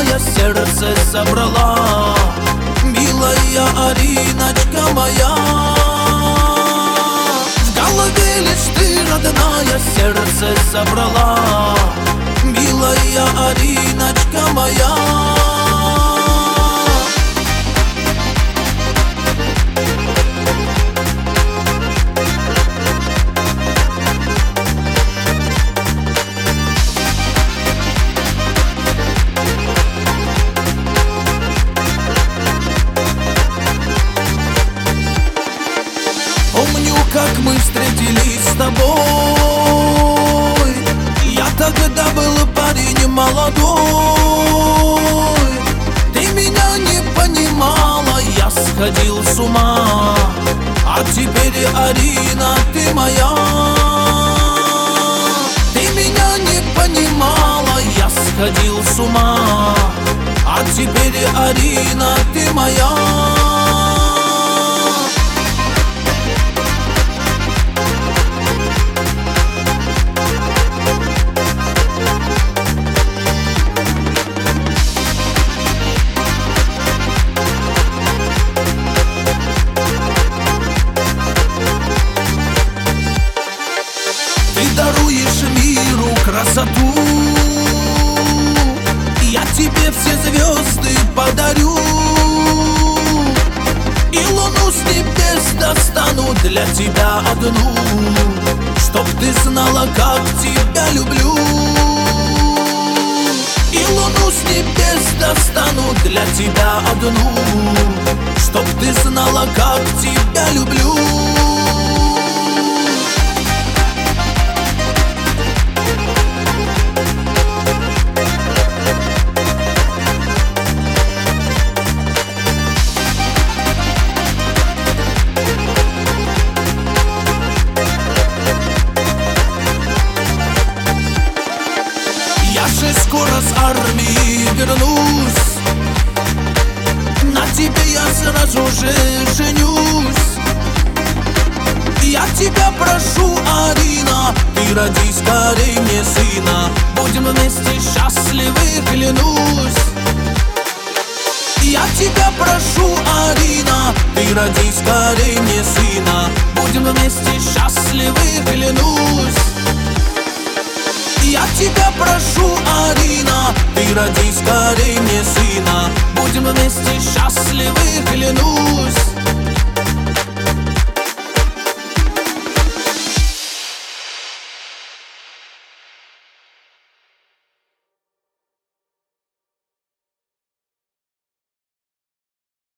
родная, сердце забрала. Милая Ариночка моя, в голове лишь ты, родная, сердце забрала. Милая Ариночка моя. Помню, как мы встретились с тобой. Я тогда был парень молодой. Ты меня не понимала, я сходил с ума. А теперь, Арина, ты моя. Ты меня не понимала, я сходил с ума. А теперь, Арина, ты моя. Ты даруешь миру красоту, я тебе все звезды подарю. И луну с небес достану для тебя одну, чтоб ты знала, как тебя люблю. И луну с небес достану для тебя одну, чтоб ты знала, как тебя люблю. Я же скоро с армии вернусь, на тебе я сразу же женюсь. Я тебя прошу, Арина, ты роди скорей мне сына. Будем вместе счастливы, клянусь. Я тебя прошу, Арина, ты роди скорей мне сына. Будем вместе счастливы, клянусь. Я тебя прошу, Арина, ты роди скорей мне сына. Будем вместе счастливы, клянусь.